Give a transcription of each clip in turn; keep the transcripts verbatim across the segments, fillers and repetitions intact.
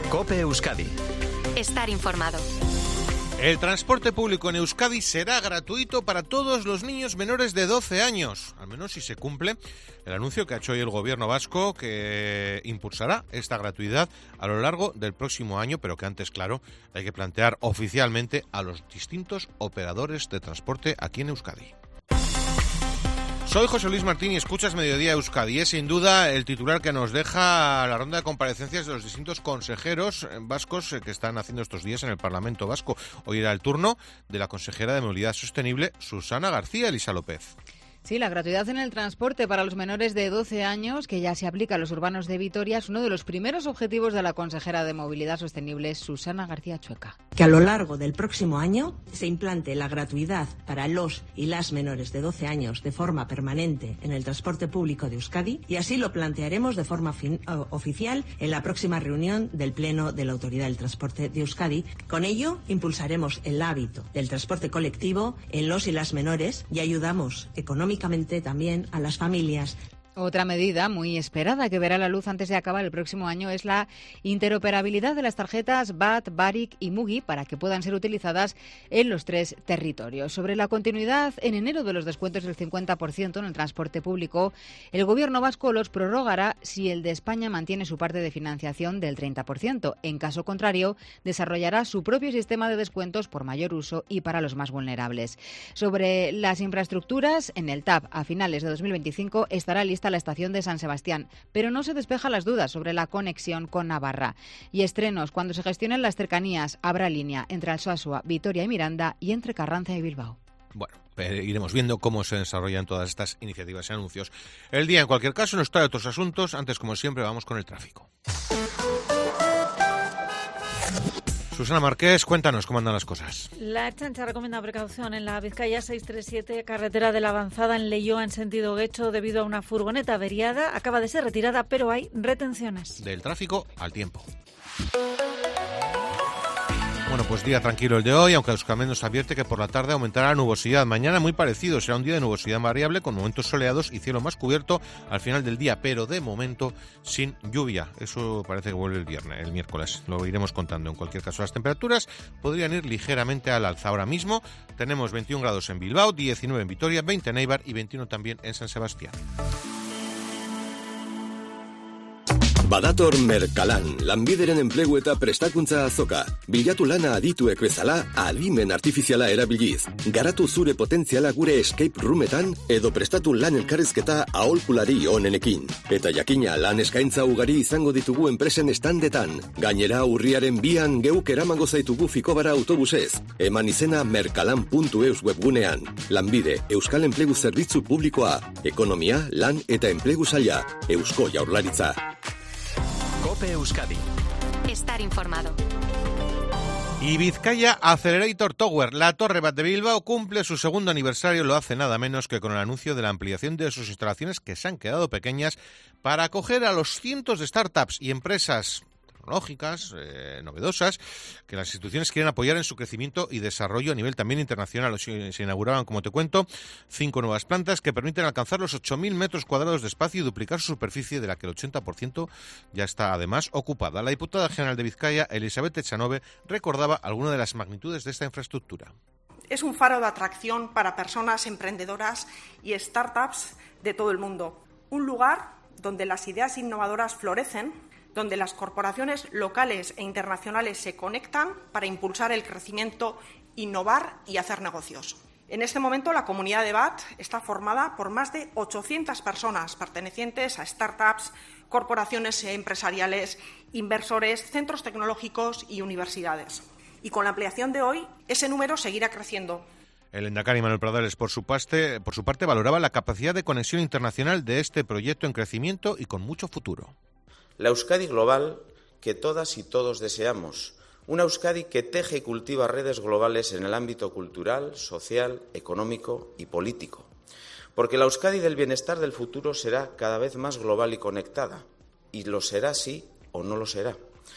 COPE Euskadi. Estar informado. El transporte público en Euskadi será gratuito para todos los niños menores de doce años, al menos si se cumple el anuncio que ha hecho hoy el gobierno vasco, que impulsará esta gratuidad a lo largo del próximo año, pero que antes, claro, hay que plantear oficialmente a los distintos operadores de transporte aquí en Euskadi. Soy José Luis Martín y escuchas Mediodía Euskadi. Es sin duda el titular que nos deja la ronda de comparecencias de los distintos consejeros vascos que están haciendo estos días en el Parlamento Vasco. Hoy era el turno de la consejera de Movilidad Sostenible, Susana García. Elisa López. Sí, la gratuidad en el transporte para los menores de doce años, que ya se aplica a los urbanos de Vitoria, es uno de los primeros objetivos de la consejera de Movilidad Sostenible, Susana García Chueca. Que a lo largo del próximo año se implante la gratuidad para los y las menores de doce años de forma permanente en el transporte público de Euskadi, y así lo plantearemos de forma fin, uh, oficial en la próxima reunión del Pleno de la Autoridad del Transporte de Euskadi. Con ello impulsaremos el hábito del transporte colectivo en los y las menores y ayudamos económicamente también a las familias. Otra medida muy esperada que verá la luz antes de acabar el próximo año es la interoperabilidad de las tarjetas B A T, Barik y Mugi para que puedan ser utilizadas en los tres territorios. Sobre la continuidad en enero de los descuentos del cincuenta por ciento en el transporte público, el Gobierno vasco los prorrogará si el de España mantiene su parte de financiación del treinta por ciento. En caso contrario, desarrollará su propio sistema de descuentos por mayor uso y para los más vulnerables. Sobre las infraestructuras, en el T A V a finales de dos mil veinticinco estará lista la estación de San Sebastián, pero no se despeja las dudas sobre la conexión con Navarra. Y estrenos, cuando se gestionen las cercanías, habrá línea entre Alsasua, Vitoria y Miranda y entre Carranza y Bilbao. Bueno, eh, iremos viendo cómo se desarrollan todas estas iniciativas y anuncios. El día, en cualquier caso, nos trae otros asuntos. Antes, como siempre, vamos con el tráfico. Susana Marqués, cuéntanos cómo andan las cosas. La Ertzaintza recomienda precaución en la Vizcaya seiscientos treinta y siete, carretera de la Avanzada en Leioa en sentido Guecho, debido a una furgoneta averiada. Acaba de ser retirada, pero hay retenciones. Del tráfico al tiempo. Bueno, pues día tranquilo el de hoy, aunque Euskalmet nos advierte que por la tarde aumentará la nubosidad. Mañana muy parecido, será un día de nubosidad variable con momentos soleados y cielo más cubierto al final del día, pero de momento sin lluvia. Eso parece que vuelve el viernes, el miércoles. Lo iremos contando. En cualquier caso, las temperaturas podrían ir ligeramente al alza. Ahora mismo tenemos veintiún grados en Bilbao, diecinueve en Vitoria, veinte en Eibar y veintiuno también en San Sebastián. Badator Merkalan, lanbideren enplegu eta prestakuntza azoka. Bilatu lana adituek bezala, adimen artifiziala erabiliz. Garatu zure potentziala gure escape roometan, edo prestatu lan elkarrizketa aholkulari onenekin. Eta jakina lan eskaintza ugari izango ditugu enpresen estandetan. Gainera urriaren bian geuk eramango zaitugu Fikobara autobusez. Eman izena merkalan puntu eus webgunean. Lanbide, Euskal Enplegu Zerbitzu Publikoa. Ekonomia, lan eta enplegu saila. Eusko Jaurlaritza. COPE Euskadi. Estar informado. Y Vizcaya Accelerator Tower, la Torre Bat de Bilbao, cumple su segundo aniversario, lo hace nada menos que con el anuncio de la ampliación de sus instalaciones que se han quedado pequeñas para acoger a los cientos de startups y empresas tecnológicas, eh, novedosas, que las instituciones quieren apoyar en su crecimiento y desarrollo a nivel también internacional. Se, se inauguraban, como te cuento, cinco nuevas plantas que permiten alcanzar los ocho mil metros cuadrados de espacio y duplicar su superficie, de la que el ochenta por ciento ya está además ocupada. La diputada general de Vizcaya, Elizabeth Echanove, recordaba algunas de las magnitudes de esta infraestructura. Es un faro de atracción para personas emprendedoras y startups de todo el mundo. Un lugar donde las ideas innovadoras florecen, donde las corporaciones locales e internacionales se conectan para impulsar el crecimiento, innovar y hacer negocios. En este momento, la comunidad de B A T está formada por más de ochocientas personas pertenecientes a startups, corporaciones empresariales, inversores, centros tecnológicos y universidades. Y con la ampliación de hoy, ese número seguirá creciendo. El lehendakari Manuel Pradales, por su, parte, por su parte, valoraba la capacidad de conexión internacional de este proyecto en crecimiento y con mucho futuro. La Euskadi global que todas y todos deseamos. Una Euskadi que teje y cultiva redes globales en el ámbito cultural, social, económico y político. Porque la Euskadi del bienestar del futuro será cada vez más global y conectada. Y lo será sí o no lo será.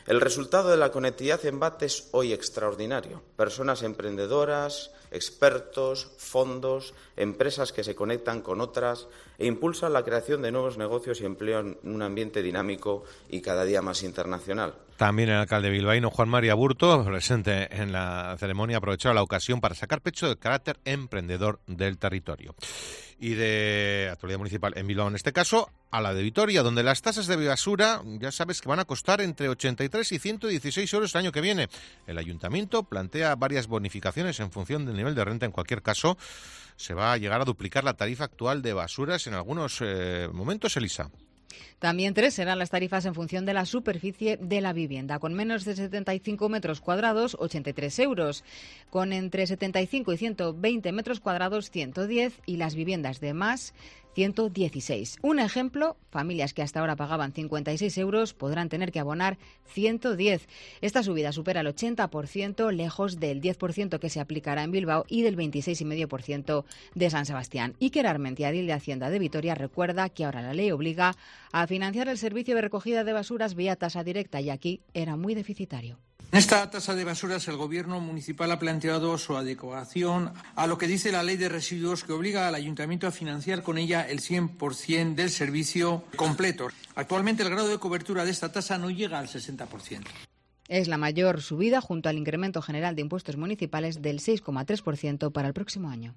El resultado de la conectividad en B A T es hoy extraordinario. Personas emprendedoras, expertos, fondos, empresas que se conectan con otras e impulsan la creación de nuevos negocios y empleo en un ambiente dinámico y cada día más internacional. También el alcalde bilbaíno Juan María Burto, presente en la ceremonia, aprovechó la ocasión para sacar pecho del carácter emprendedor del territorio. Y de actualidad municipal en Bilbao, en este caso, a la de Vitoria, donde las tasas de basura, ya sabes que van a costar entre ochenta y tres y ciento dieciséis euros el año que viene. El ayuntamiento plantea varias bonificaciones en función del nivel de renta. En cualquier caso, se va a llegar a duplicar la tarifa actual de basuras en algunos eh, momentos, Elisa. También tres serán las tarifas en función de la superficie de la vivienda. Con menos de setenta y cinco metros cuadrados, ochenta y tres euros. Con entre setenta y cinco y ciento veinte metros cuadrados, ciento diez. Y las viviendas de más, ciento dieciséis. Un ejemplo, familias que hasta ahora pagaban cincuenta y seis euros podrán tener que abonar ciento diez. Esta subida supera el ochenta por ciento, lejos del diez por ciento que se aplicará en Bilbao y del veintiséis coma cinco por ciento de San Sebastián. Iker Armentiadil, de Hacienda de Vitoria, recuerda que ahora la ley obliga a financiar el servicio de recogida de basuras vía tasa directa y aquí era muy deficitario. En esta tasa de basuras el Gobierno municipal ha planteado su adecuación a lo que dice la Ley de Residuos, que obliga al Ayuntamiento a financiar con ella el cien por ciento del servicio completo. Actualmente el grado de cobertura de esta tasa no llega al sesenta por ciento. Es la mayor subida junto al incremento general de impuestos municipales del seis coma tres por ciento para el próximo año.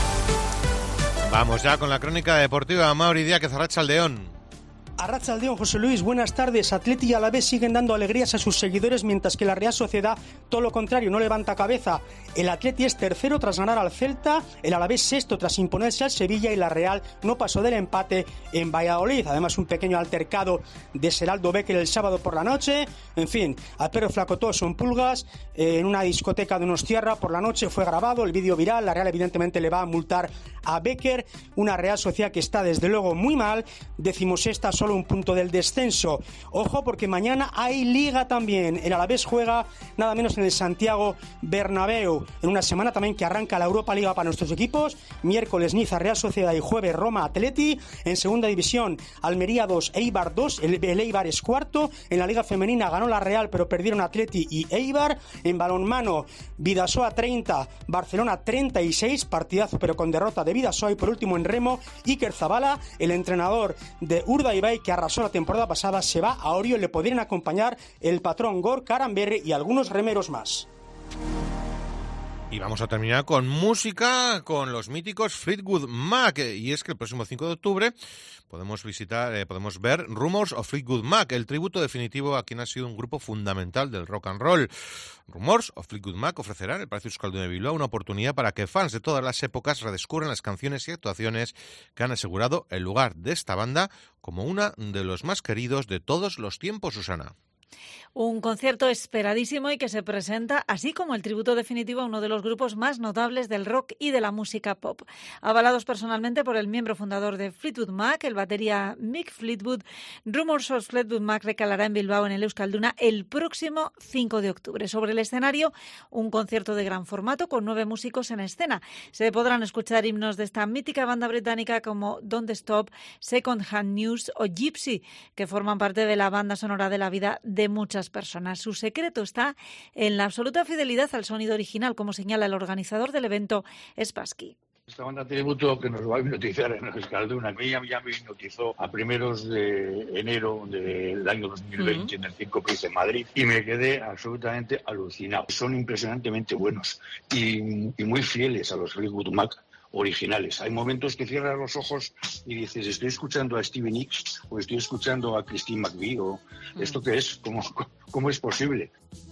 Vamos ya con la crónica deportiva. Mauri Díaz, Arratsaldeón. Arratsaldeón, José Luis, buenas tardes. Atleti y Alavés siguen dando alegrías a sus seguidores, mientras que la Real Sociedad, todo lo contrario, no levanta cabeza. El Atleti es tercero tras ganar al Celta, el Alavés sexto tras imponerse al Sevilla y la Real no pasó del empate en Valladolid. Además, un pequeño altercado de Seraldo Becker el sábado por la noche. En fin, al perro flacotoso en Pulgas, eh, en una discoteca de Donostiarra por la noche fue grabado, el vídeo viral. La Real evidentemente le va a multar a Becker, una Real Sociedad que está desde luego muy mal, decimosexta, solo un punto del descenso. Ojo, porque mañana hay Liga también. El Alavés juega nada menos en el Santiago Bernabéu, en una semana también que arranca la Europa Liga para nuestros equipos. Miércoles Niza, Real Sociedad, y jueves Roma, Atleti. En segunda división, Almería dos, Eibar dos. El, el Eibar es cuarto. En la Liga Femenina ganó la Real, pero perdieron Atleti y Eibar. En balonmano, Bidasoa treinta, Barcelona treinta y seis. Partidazo, pero con derrota de Bidasoa. Y por último en remo, Iker Zabala, el entrenador de Urdaibai, que arrasó la temporada pasada, se va a Orio. Le podrían acompañar el patrón Gorka Aranberri y algunos remeros más. Y vamos a terminar con música, con los míticos Fleetwood Mac. Y es que el próximo cinco de octubre podemos visitar, eh, podemos ver Rumours of Fleetwood Mac, el tributo definitivo a quien ha sido un grupo fundamental del rock and roll. Rumours of Fleetwood Mac ofrecerá en el Palacio Euskaldun de Bilbao una oportunidad para que fans de todas las épocas redescubran las canciones y actuaciones que han asegurado el lugar de esta banda como una de los más queridos de todos los tiempos, Susana. Un concierto esperadísimo y que se presenta así como el tributo definitivo a uno de los grupos más notables del rock y de la música pop. Avalados personalmente por el miembro fundador de Fleetwood Mac, el batería Mick Fleetwood, Rumours of Fleetwood Mac recalará en Bilbao en el Euskalduna el próximo cinco de octubre. Sobre el escenario, un concierto de gran formato con nueve músicos en escena. Se podrán escuchar himnos de esta mítica banda británica como Don't Stop, Second Hand News o Gypsy, que forman parte de la banda sonora de la vida de muchas personas. Su secreto está en la absoluta fidelidad al sonido original, como señala el organizador del evento, Spassky. Esta banda tributo que nos va a hipnotizar en el Euskalduna, que ella ya me hipnotizó a primeros de enero del año dos mil veinte uh-huh. en el Cinco Place en Madrid, y me quedé absolutamente alucinado. Son impresionantemente buenos y, y muy fieles a los Fleetwood Mac originales. Hay momentos que cierras los ojos y dices, estoy escuchando a Stevie Nicks o estoy escuchando a Christine McVie o ¿esto qué es? ¿Cómo, cómo es posible?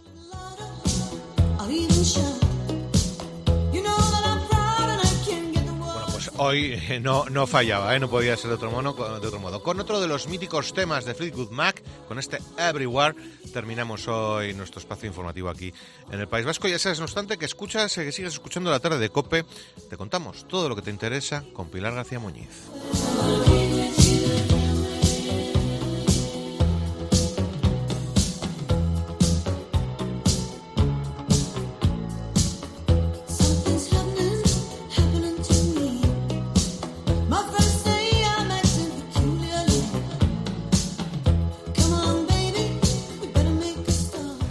Bueno, pues hoy eh, no, no fallaba, ¿eh? No podía ser de otro, mono, de otro modo. Con otro de los míticos temas de Fleetwood Mac, con este Everywhere, terminamos hoy nuestro espacio informativo aquí en el País Vasco. Ya sabes, no obstante, que escuchas, que sigues escuchando La Tarde de COPE. Te contamos todo lo que te interesa con Pilar García Muñiz.